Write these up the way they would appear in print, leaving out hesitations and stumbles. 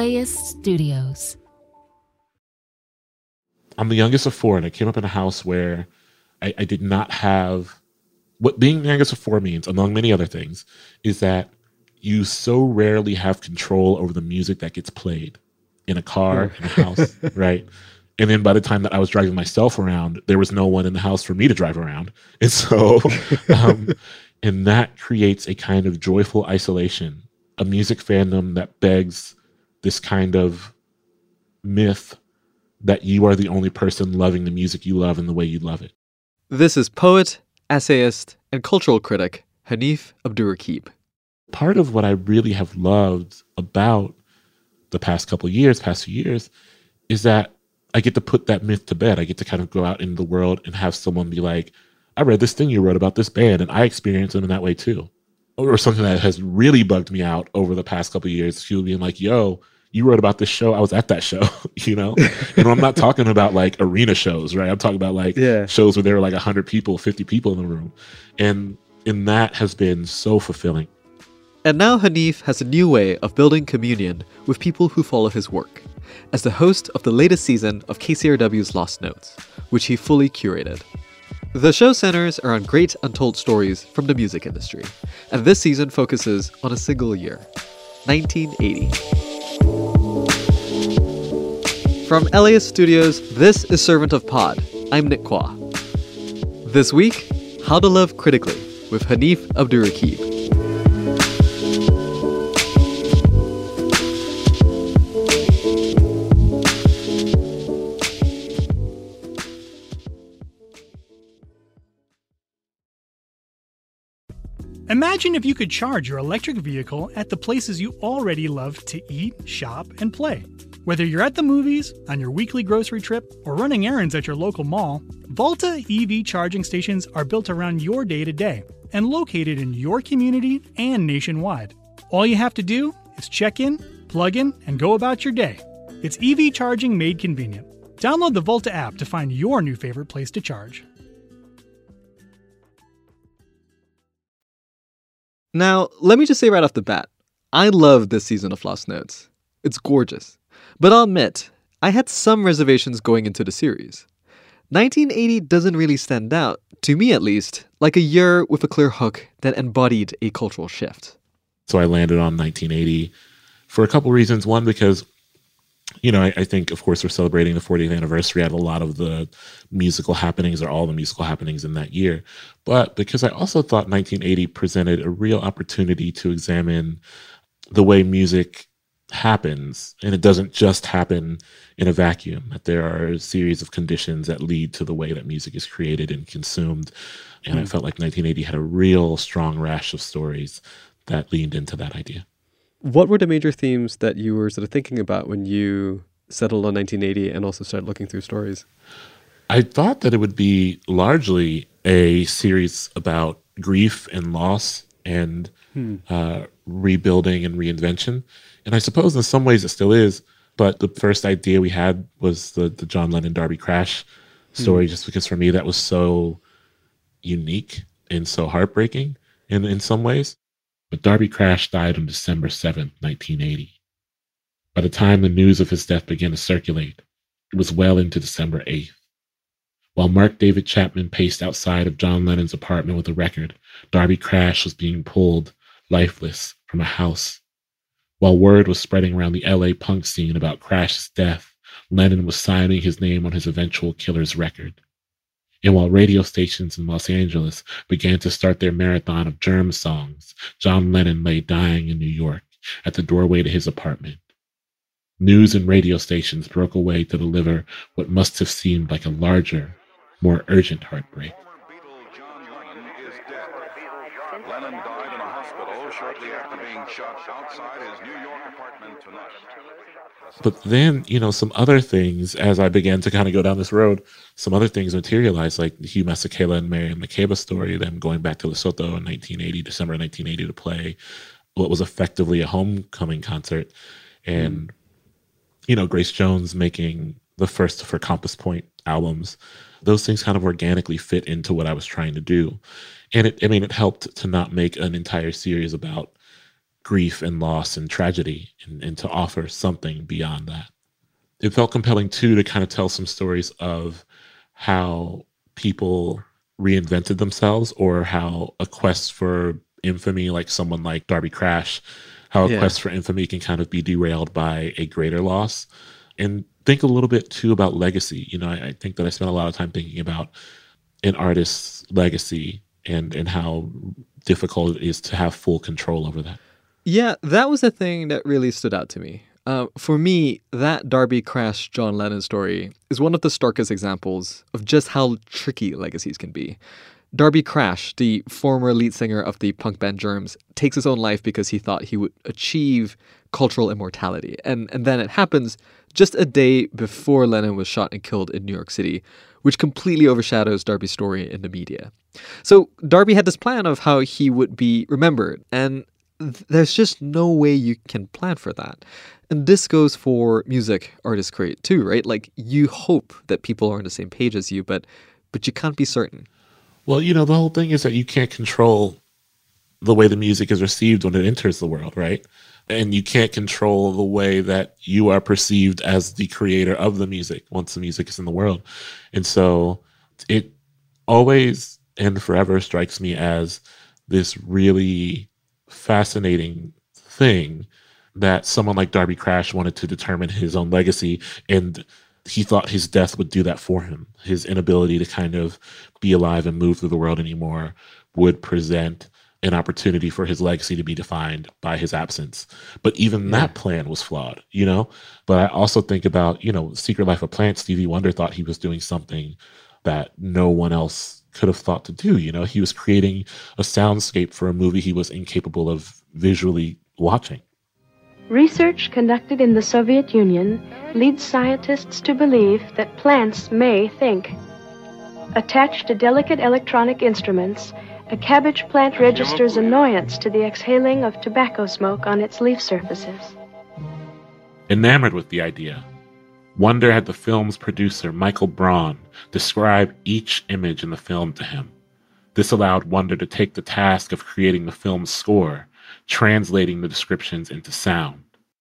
LAist Studios. I'm the youngest of four, and I came up in a house where I did not have... What being the youngest of four means, among many other things, is that you so rarely have control over the music that gets played in a car, in a house, right? And then by the time that I was driving myself around, there was no one in the house for me to drive around. And so, and that creates a kind of joyful isolation, a music fandom that begs this kind of myth that you are the only person loving the music you love in the way you love it. This is poet, essayist, and cultural critic Hanif Abdurraqib. Part of what I really have loved about the past few years, is that I get to put that myth to bed. I get to kind of go out into the world and have someone be like, I read this thing you wrote about this band, and I experienced them in that way too. Or something that has really bugged me out over the past couple of years, people being like, yo, you wrote about this show. I was at that show, you know? And I'm not talking about like arena shows, right? I'm talking about like shows where there were like 100 people, 50 people in the room. And that has been so fulfilling. And now Hanif has a new way of building communion with people who follow his work, as the host of the latest season of KCRW's Lost Notes, which he fully curated. The show centers are on great untold stories from the music industry, and this season focuses on a single year, 1980. From LAist Studios, this is Servant of Pod. I'm Nick Kwa. This week, How to Love Critically with Hanif Abdurraqib. Imagine if you could charge your electric vehicle at the places you already love to eat, shop, and play. Whether you're at the movies, on your weekly grocery trip, or running errands at your local mall, Volta EV charging stations are built around your day-to-day and located in your community and nationwide. All you have to do is check in, plug in, and go about your day. It's EV charging made convenient. Download the Volta app to find your new favorite place to charge. Now, let me just say right off the bat, I love this season of Lost Notes. It's gorgeous. But I'll admit, I had some reservations going into the series. 1980 doesn't really stand out, to me at least, like a year with a clear hook that embodied a cultural shift. So I landed on 1980 for a couple reasons. One, because, you know, I think, of course, we're celebrating the 40th anniversary at a lot of the musical happenings, or all the musical happenings in that year. But because I also thought 1980 presented a real opportunity to examine the way music happens, and it doesn't just happen in a vacuum, that there are a series of conditions that lead to the way that music is created and consumed. And I felt like 1980 had a real strong rash of stories that leaned into that idea. What were the major themes that you were sort of thinking about when you settled on 1980 and also started looking through stories? I thought that it would be largely a series about grief and loss and rebuilding and reinvention. And I suppose in some ways it still is, but the first idea we had was the John Lennon Darby Crash story, just because for me that was so unique and so heartbreaking in some ways. But Darby Crash died on December 7th, 1980. By the time the news of his death began to circulate, it was well into December 8th. While Mark David Chapman paced outside of John Lennon's apartment with a record, Darby Crash was being pulled, lifeless, from a house. While word was spreading around the LA punk scene about Crash's death, Lennon was signing his name on his eventual killer's record. And while radio stations in Los Angeles began to start their marathon of Germ songs, John Lennon lay dying in New York at the doorway to his apartment. News and radio stations broke away to deliver what must have seemed like a larger, more urgent heartbreak. Beatle John Lennon is dead. Lennon died in a hospital shortly after being shot outside his New York apartment tonight. But then, you know, some other things, as I began to kind of go down this road, some other things materialized, like the Hugh Masekela and Marian Makeba story, them going back to Lesotho in December 1980 to play what was effectively a homecoming concert. And, you know, Grace Jones making the first of her Compass Point albums. Those things kind of organically fit into what I was trying to do. And it helped to not make an entire series about grief and loss and tragedy, and to offer something beyond that. It felt compelling too to kind of tell some stories of how people reinvented themselves, or how a quest for infamy, like someone like Darby Crash, how a Yeah. quest for infamy can kind of be derailed by a greater loss. And think a little bit too about legacy. I think that I spent a lot of time thinking about an artist's legacy, and how difficult it is to have full control over that. Yeah, that was the thing that really stood out to me. For me, that Darby Crash John Lennon story is one of the starkest examples of just how tricky legacies can be. Darby Crash, the former lead singer of the punk band Germs, takes his own life because he thought he would achieve cultural immortality. And then it happens just a day before Lennon was shot and killed in New York City, which completely overshadows Darby's story in the media. So Darby had this plan of how he would be remembered, and there's just no way you can plan for that. And this goes for music artists create too, right? Like, you hope that people are on the same page as you, but you can't be certain. Well, the whole thing is that you can't control the way the music is received when it enters the world, right? And you can't control the way that you are perceived as the creator of the music once the music is in the world. And so it always and forever strikes me as this really fascinating thing that someone like Darby Crash wanted to determine his own legacy, and he thought his death would do that for him. His inability to kind of be alive and move through the world anymore would present an opportunity for his legacy to be defined by his absence. But even that plan was flawed, But I also think about, Secret Life of Plants. Stevie Wonder thought he was doing something that no one else could have thought to do. He was creating a soundscape for a movie he was incapable of visually watching. Research conducted in the Soviet Union leads scientists to believe that plants may think. Attached to delicate electronic instruments, a cabbage plant registers annoyance to the exhaling of tobacco smoke on its leaf surfaces. Enamored with the idea, Wonder had the film's producer, Michael Braun, describe each image in the film to him. This allowed Wonder to take the task of creating the film's score, translating the descriptions into sound.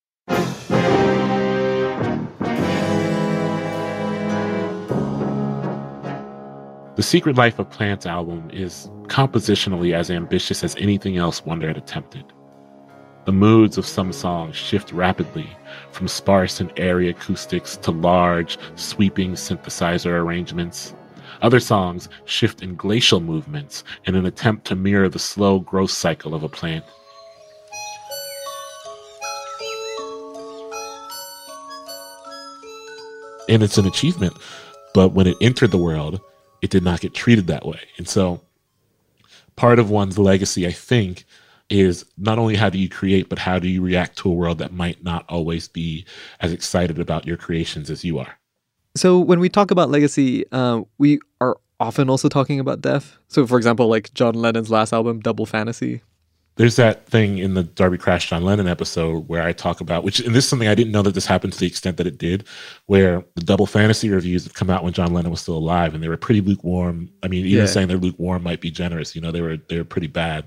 The Secret Life of Plants album is compositionally as ambitious as anything else Wonder had attempted. The moods of some songs shift rapidly, from sparse and airy acoustics to large, sweeping synthesizer arrangements. Other songs shift in glacial movements in an attempt to mirror the slow growth cycle of a plant. And it's an achievement, but when it entered the world, it did not get treated that way. And so part of one's legacy, I think, is not only how do you create, but how do you react to a world that might not always be as excited about your creations as you are. So when we talk about legacy, we are often also talking about death. So for example, like John Lennon's last album, Double Fantasy. There's that thing in the Darby Crash John Lennon episode where I talk about, and this is something I didn't know that this happened to the extent that it did, where the Double Fantasy reviews have come out when John Lennon was still alive, and they were pretty lukewarm. I mean, even saying they're lukewarm might be generous. They were pretty bad.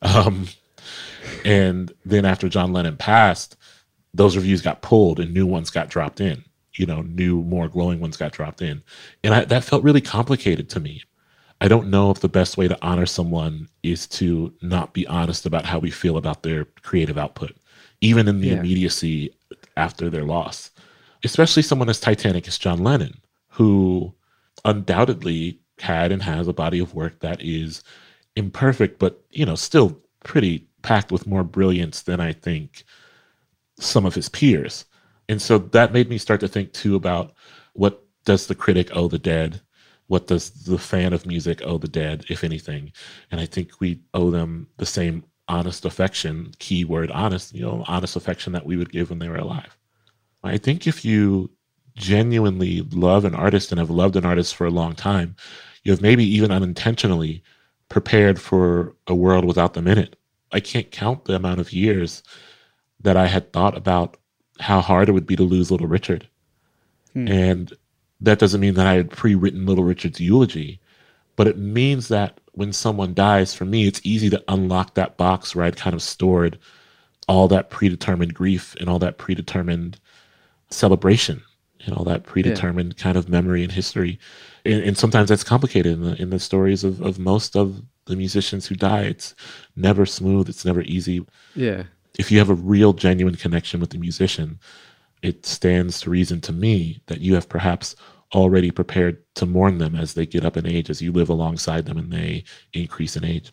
And then after John Lennon passed, those reviews got pulled and new ones got dropped in. New, more glowing ones got dropped in. And that felt really complicated to me. I don't know if the best way to honor someone is to not be honest about how we feel about their creative output, even in the immediacy after their loss. Especially someone as titanic as John Lennon, who undoubtedly had and has a body of work that is imperfect, but, still pretty packed with more brilliance than I think some of his peers. And so that made me start to think too about, what does the critic owe the dead? What does the fan of music owe the dead, if anything? And I think we owe them the same honest affection, keyword honest, honest affection that we would give when they were alive. I think if you genuinely love an artist and have loved an artist for a long time, you have maybe even unintentionally prepared for a world without them in it. I can't count the amount of years that I had thought about how hard it would be to lose Little Richard. And that doesn't mean that I had pre-written Little Richard's eulogy, but it means that when someone dies, for me, it's easy to unlock that box where I'd kind of stored all that predetermined grief and all that predetermined celebration and all that predetermined kind of memory and history. And sometimes that's complicated in the stories of most of the musicians who die. It's never smooth. It's never easy. Yeah. If you have a real, genuine connection with the musician, it stands to reason to me that you have perhaps already prepared to mourn them as they get up in age, as you live alongside them and they increase in age.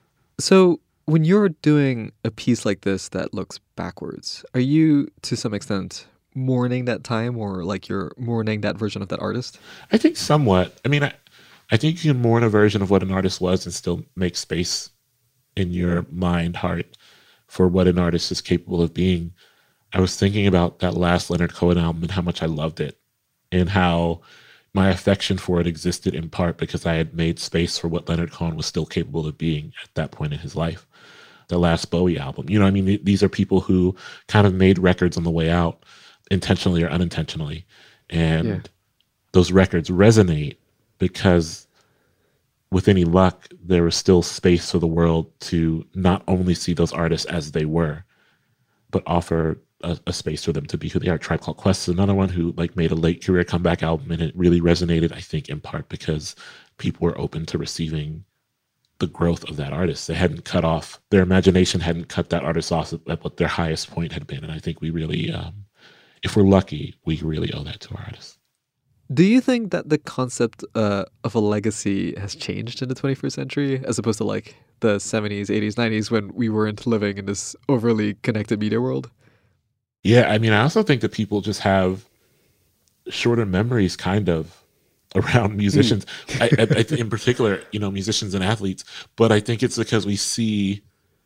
So when you're doing a piece like this that looks backwards, are you to some extent mourning that time, or like you're mourning that version of that artist? I think somewhat. I mean, I think you can mourn a version of what an artist was and still make space in your mind, heart, for what an artist is capable of being. I was thinking about that last Leonard Cohen album and how much I loved it, and how my affection for it existed in part because I had made space for what Leonard Cohen was still capable of being at that point in his life. The last Bowie album, I mean, these are people who kind of made records on the way out, intentionally or unintentionally. And those records resonate because with any luck, there was still space for the world to not only see those artists as they were, but offer a space for them to be who they are. Tribe Called Quest is another one who made a late career comeback album, and it really resonated, I think, in part because people were open to receiving the growth of that artist. They hadn't cut off, their imagination hadn't cut that artist off at what their highest point had been. And I think we really, if we're lucky, we really owe that to our artists. Do you think that the concept of a legacy has changed in the 21st century as opposed to like the 70s, 80s, 90s when we weren't living in this overly connected media world? Yeah, I mean, I also think that people just have shorter memories kind of around musicians. I in particular, musicians and athletes, but I think it's because we see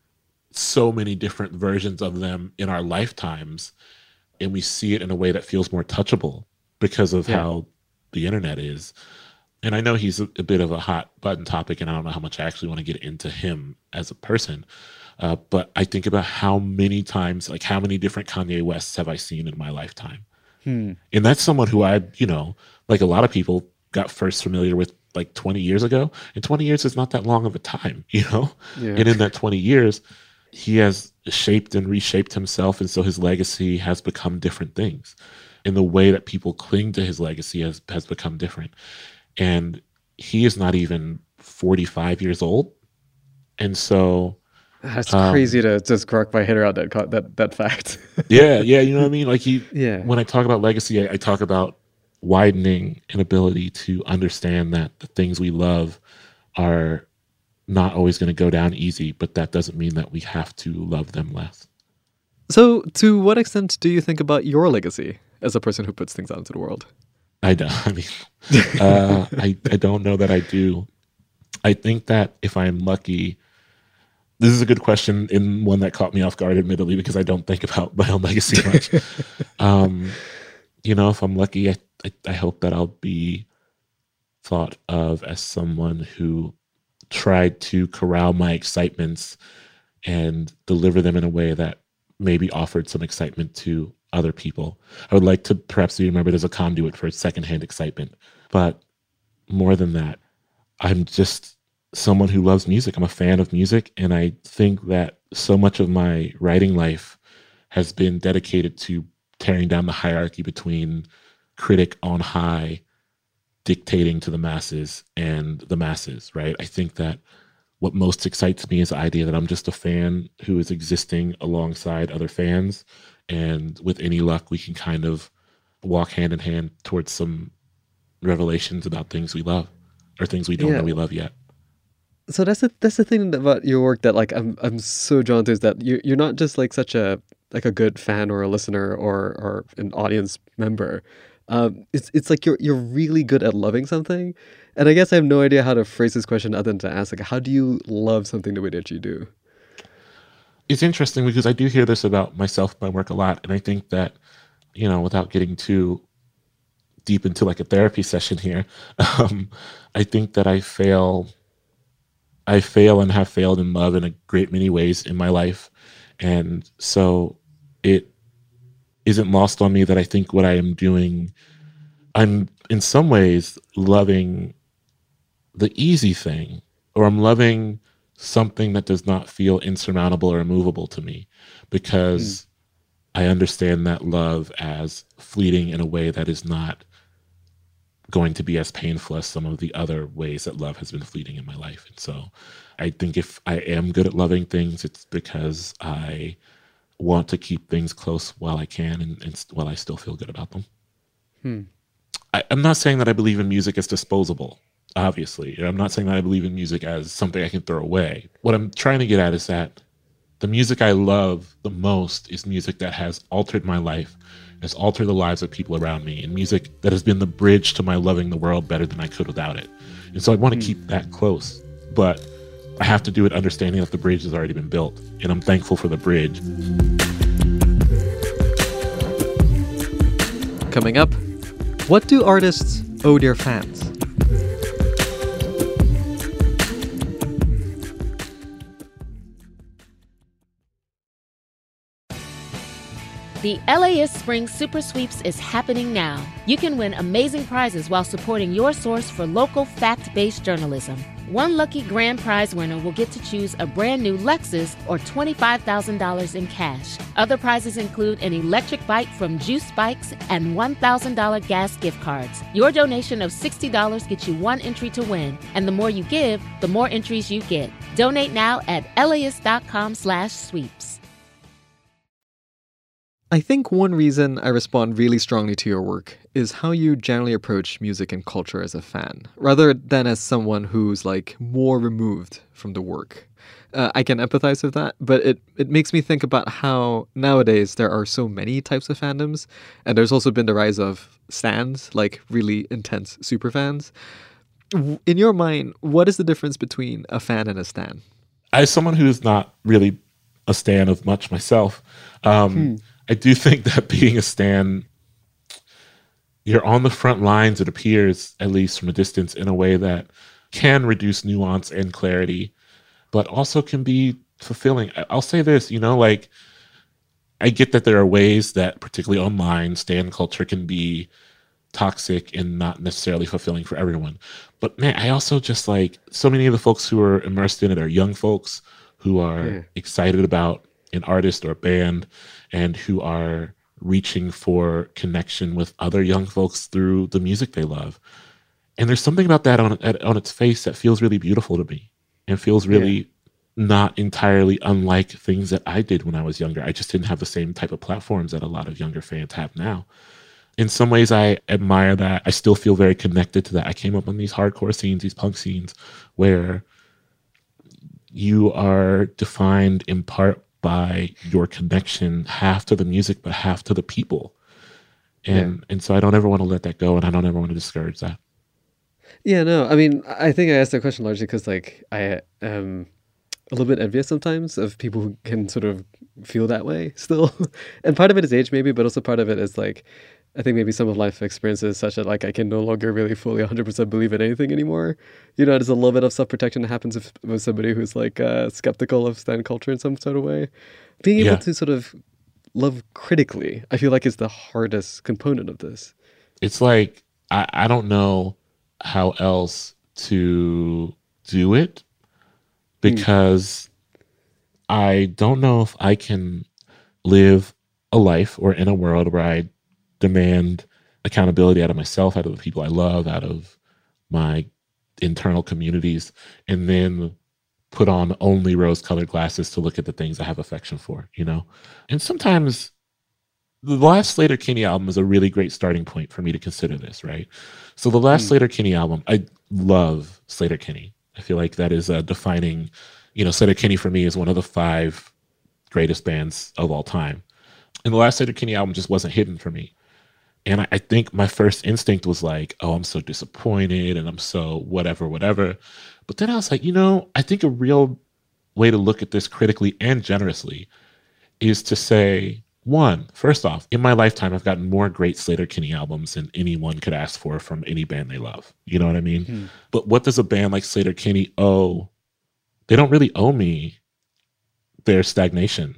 so many different versions of them in our lifetimes, and we see it in a way that feels more touchable because of how the internet is. And I know he's a bit of a hot button topic, and I don't know how much I actually want to get into him as a person. But I think about how many times, how many different Kanye Wests have I seen in my lifetime? And that's someone who I, like a lot of people, got first familiar with 20 years ago. And 20 years is not that long of a time, And in that 20 years, he has shaped and reshaped himself. And so his legacy has become different things. And the way that people cling to his legacy has become different. And he is not even 45 years old. And so that's crazy to just grok my head around that fact. yeah, you know what I mean? When I talk about legacy, I talk about widening an ability to understand that the things we love are not always going to go down easy, but that doesn't mean that we have to love them less. So to what extent do you think about your legacy as a person who puts things out into the world? I don't. I mean, I don't know that I do. I think that if I'm lucky, this is a good question and one that caught me off guard, admittedly, because I don't think about my own legacy much. If I'm lucky, I hope that I'll be thought of as someone who tried to corral my excitements and deliver them in a way that maybe offered some excitement to other people. I would like to perhaps be remembered as a conduit for secondhand excitement. But more than that, I'm just someone who loves music. I'm a fan of music. And I think that so much of my writing life has been dedicated to tearing down the hierarchy between critic on high dictating to the masses and the masses, right? I think that what most excites me is the idea that I'm just a fan who is existing alongside other fans. And with any luck, we can kind of walk hand in hand towards some revelations about things we love or things we don't know we love yet. So that's the thing about your work that I'm so drawn to, is that you're not just such a good fan or a listener or an audience member. It's like you're really good at loving something. And I guess I have no idea how to phrase this question other than to ask, how do you love something the way that you do? It's interesting because I do hear this about myself, my work a lot. And I think that, without getting too deep into a therapy session here, I think that I fail and have failed in love in a great many ways in my life. And so it isn't lost on me that I think what I am doing, I'm in some ways loving the easy thing, or I'm loving something that does not feel insurmountable or immovable to me, because I understand that love as fleeting in a way that is not going to be as painful as some of the other ways that love has been fleeting in my life. And so I think if I am good at loving things, it's because I want to keep things close while I can, and while I still feel good about them. I'm not saying that I believe in music as disposable, obviously. I'm not saying that I believe in music as something I can throw away. What I'm trying to get at is that the music I love the most is music that has altered my life, has altered the lives of people around me, and music that has been the bridge to my loving the world better than I could without it. And so I want to keep that close, but I have to do it understanding that the bridge has already been built, and I'm thankful for the bridge. Coming up, what do artists owe their fans? The LAist Spring Super Sweeps is happening now. You can win amazing prizes while supporting your source for local fact-based journalism. One lucky grand prize winner will get to choose a brand new Lexus or $25,000 in cash. Other prizes include an electric bike from Juice Bikes and $1,000 gas gift cards. Your donation of $60 gets you one entry to win, and the more you give, the more entries you get. Donate now at LAist.com/sweeps. I think one reason I respond really strongly to your work is how you generally approach music and culture as a fan, rather than as someone who's like more removed from the work. I can empathize with that, but it makes me think about how nowadays there are so many types of fandoms, and there's also been the rise of stans, like really intense super fans. In your mind, what is the difference between a fan and a stan? As someone who's not really a stan of much myself, I do think that being a stan, you're on the front lines, it appears, at least from a distance, in a way that can reduce nuance and clarity, but also can be fulfilling. I'll say this, like, I get that there are ways that, particularly online, stan culture can be toxic and not necessarily fulfilling for everyone. But man, I also just like, so many of the folks who are immersed in it are young folks who are excited about an artist or a band, and who are reaching for connection with other young folks through the music they love. And there's something about that on its face that feels really beautiful to me, and feels really not entirely unlike things that I did when I was younger. I just didn't have the same type of platforms that a lot of younger fans have now. In some ways, I admire that. I still feel very connected to that. I came up on these hardcore scenes, these punk scenes, where you are defined in part by your connection, half to the music, but half to the people. And so I don't ever want to let that go, and I don't ever want to discourage that. Yeah, no, I mean, I think I asked that question largely because, like, I am a little bit envious sometimes of people who can sort of feel that way still. And part of it is age, maybe, but also part of it is, like, I think maybe some of life experiences such that, like, I can no longer really fully 100% believe in anything anymore. There's a little bit of self-protection that happens with somebody who's, like, skeptical of stan culture in some sort of way. Being able to sort of love critically, I feel like, is the hardest component of this. It's like, I don't know how else to do it, because I don't know if I can live a life or in a world where I demand accountability out of myself, out of the people I love, out of my internal communities, and then put on only rose-colored glasses to look at the things I have affection for, And sometimes the last Sleater-Kinney album is a really great starting point for me to consider this, right? So the last Sleater-Kinney album, I love Sleater-Kinney. I feel like that is a defining, Sleater-Kinney for me is one of the 5 greatest bands of all time. And the last Sleater-Kinney album just wasn't hidden for me. And I think my first instinct was like, oh, I'm so disappointed and I'm so whatever. But then I was like, I think a real way to look at this critically and generously is to say, one, first off, in my lifetime, I've gotten more great Sleater-Kinney albums than anyone could ask for from any band they love. You know what I mean? But what does a band like Sleater-Kinney owe? They don't really owe me their stagnation,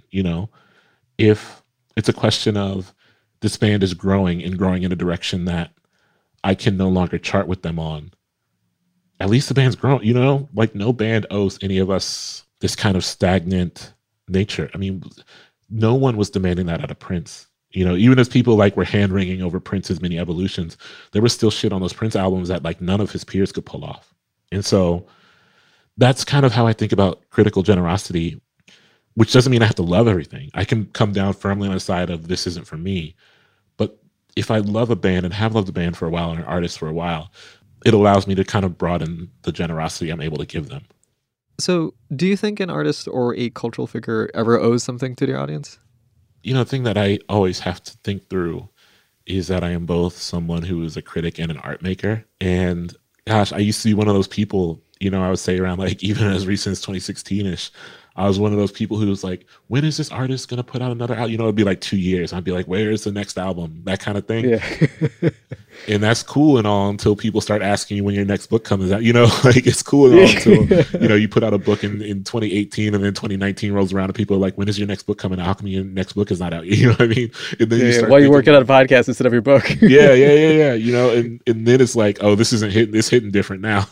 If it's a question of this band is growing in a direction that I can no longer chart with them on, at least the band's grown, you know, like no band owes any of us this kind of stagnant nature. I mean, no one was demanding that out of Prince. You know, even as people like were hand wringing over Prince's many evolutions, there was still shit on those Prince albums that like none of his peers could pull off. And so that's kind of how I think about critical generosity, which doesn't mean I have to love everything. I can come down firmly on the side of this isn't for me. But if I love a band and have loved a band for a while and an artist for a while, it allows me to kind of broaden the generosity I'm able to give them. So, do you think an artist or a cultural figure ever owes something to their audience? You know, the thing that I always have to think through is that I am both someone who is a critic and an art maker. And gosh, I used to be one of those people, you know, I would say around like even as recent as 2016-ish, I was one of those people who was like, when is this artist going to put out another album? You know, it'd be like 2 years. I'd be like, where is the next album? That kind of thing. Yeah. And that's cool and all until people start asking you when your next book comes out. You know, like it's cool and all until, you know, you put out a book in 2018 and then 2019 rolls around and people are like, when is your next book coming out? How come your next book is not out? You know what I mean? And then Yeah, why are you working on a podcast instead of your book? yeah. You know, and then it's like, oh, this isn't hitting, it's hitting different now.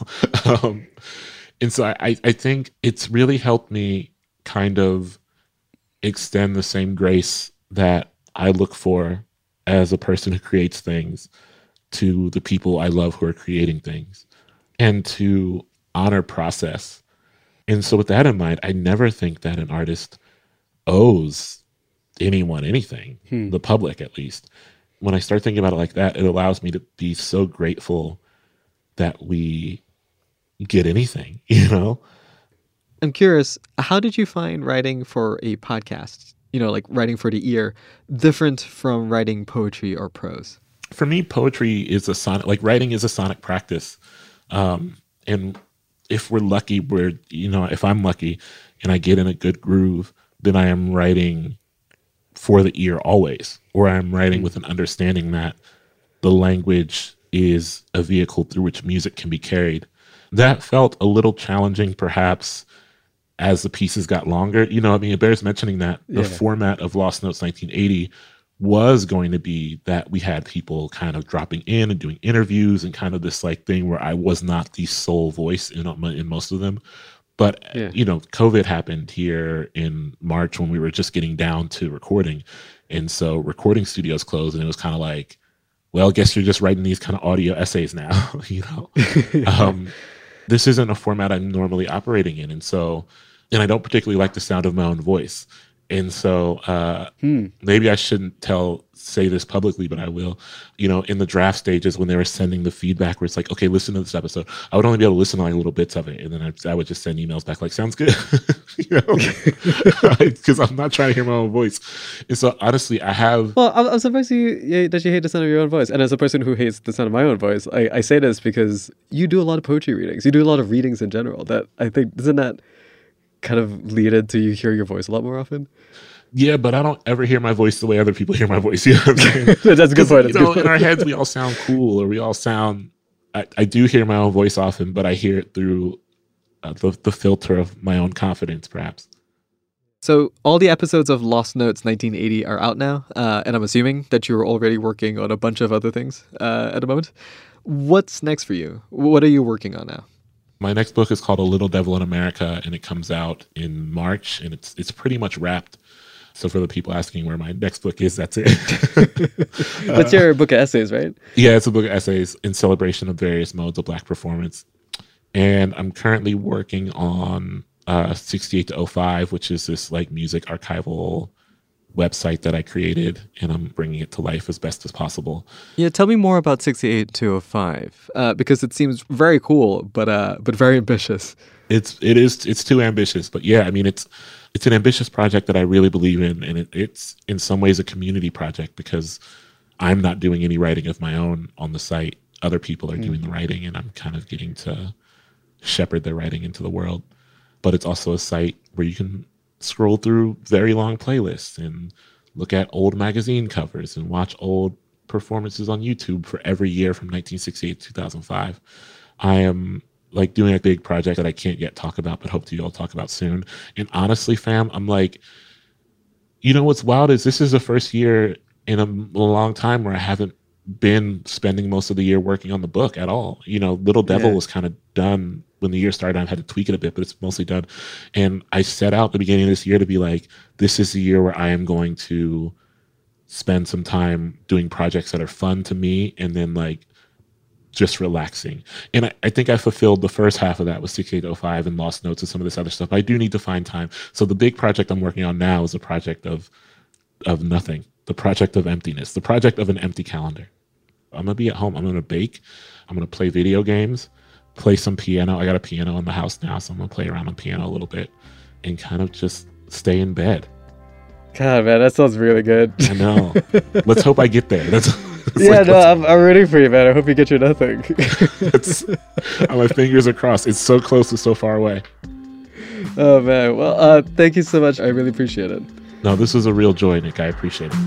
And so I think it's really helped me kind of extend the same grace that I look for as a person who creates things to the people I love who are creating things, and to honor process. And so with that in mind, I never think that an artist owes anyone anything, the public at least. When I start thinking about it like that, it allows me to be so grateful that we get anything, you know? I'm curious, how did you find writing for a podcast, you know, like writing for the ear, different from writing poetry or prose? For me, poetry is a sonic, like writing is a sonic practice. And if we're lucky, if I'm lucky and I get in a good groove, then I am writing for the ear always, or I'm writing with an understanding that the language is a vehicle through which music can be carried. That felt a little challenging, perhaps, as the pieces got longer. You know, I mean, it bears mentioning that the format of Lost Notes 1980 was going to be that we had people kind of dropping in and doing interviews and kind of this like thing where I was not the sole voice in most of them. But, you know, COVID happened here in March when we were just getting down to recording. And so recording studios closed, and it was kind of like, well, I guess you're just writing these kind of audio essays now, you know? This isn't a format I'm normally operating in. And so, and I don't particularly like the sound of my own voice. And so maybe I shouldn't say this publicly, but I will. You know, in the draft stages when they were sending the feedback where it's like, okay, listen to this episode, I would only be able to listen to like little bits of it. And then I would just send emails back like, sounds good. You know, because I'm not trying to hear my own voice. And so honestly, I have... Well, I'm surprised that you hate the sound of your own voice. And as a person who hates the sound of my own voice, I say this because you do a lot of poetry readings. You do a lot of readings in general. That I think, doesn't that kind of lead into you hear your voice a lot more often? Yeah, but I don't ever hear my voice the way other people hear my voice. You know what I'm saying? That's a good point. You know, in our heads, we all sound cool, or we all sound... I do hear my own voice often, but I hear it through the filter of my own confidence, perhaps. So all the episodes of Lost Notes 1980 are out now, and I'm assuming that you're already working on a bunch of other things at the moment. What's next for you? What are you working on now? My next book is called A Little Devil in America, and it comes out in March, and it's pretty much wrapped. So for the people asking where my next book is, that's it. That's your book of essays, right? Yeah, it's a book of essays in celebration of various modes of Black performance. And I'm currently working on 68 to 05, which is this like music archival website that I created, and I'm bringing it to life as best as possible. Yeah, tell me more about 68 to 05, because it seems very cool, but very ambitious. It's too ambitious, but yeah, I mean, it's an ambitious project that I really believe in, and it's in some ways a community project because I'm not doing any writing of my own on the site. Other people are doing the writing, and I'm kind of getting to shepherd their writing into the world. But it's also a site where you can scroll through very long playlists and look at old magazine covers and watch old performances on YouTube for every year from 1968 to 2005. I am like doing a big project that I can't yet talk about, but hope to you all talk about soon. And honestly, fam, I'm like, you know what's wild is this is the first year in a long time where I haven't been spending most of the year working on the book at all. Little Devil Yeah. was kind of done when the year started. I had to tweak it a bit, but it's mostly done. And I set out at the beginning of this year to be like, this is the year where I am going to spend some time doing projects that are fun to me and then like just relaxing. And I think I fulfilled the first half of that with 6805 and Lost Notes and some of this other stuff. But I do need to find time. So the big project I'm working on now is a project of nothing, the project of emptiness, the project of an empty calendar. I'm going to be at home. I'm going to bake. I'm going to play video games, play some piano. I got a piano in the house now, so I'm going to play around on piano a little bit and kind of just stay in bed. God, man, that sounds really good. I know. Let's hope I get there. I'm rooting for you, man. I hope you get your nothing. My fingers are crossed. It's so close and so far away. Oh, man. Well, thank you so much. I really appreciate it. No, this was a real joy, Nick. I appreciate it.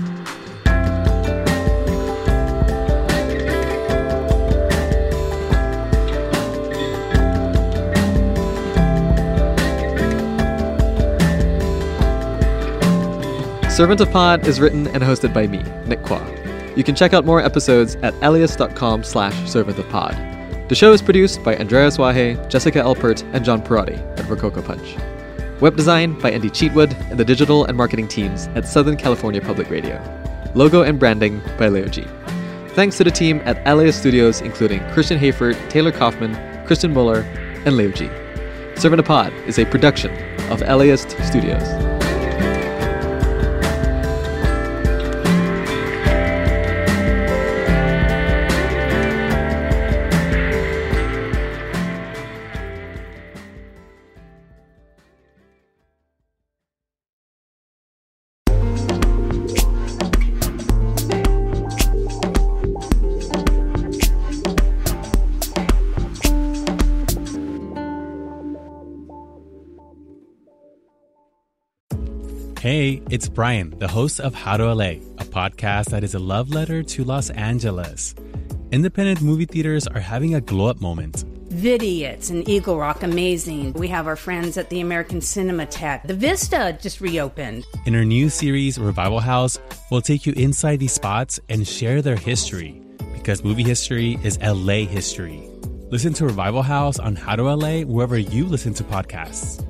Servant of Pod is written and hosted by me, Nick Kwa. You can check out more episodes at alias.com/servantofpod. The show is produced by Andreas Wahe, Jessica Elpert, and John Perotti at Rococo Punch. Web design by Andy Cheatwood and the digital and marketing teams at Southern California Public Radio. Logo and branding by Leo G. Thanks to the team at Alias Studios, including Christian Hayford, Taylor Kaufman, Kristen Muller, and Leo G. Servant of Pod is a production of Alias Studios. Hey, it's Brian, the host of How to LA, a podcast that is a love letter to Los Angeles. Independent movie theaters are having a glow-up moment. Vidiots and Eagle Rock, amazing. We have our friends at the American Cinematheque. The Vista just reopened. In our new series, Revival House, we'll take you inside these spots and share their history, because movie history is LA history. Listen to Revival House on How to LA wherever you listen to podcasts.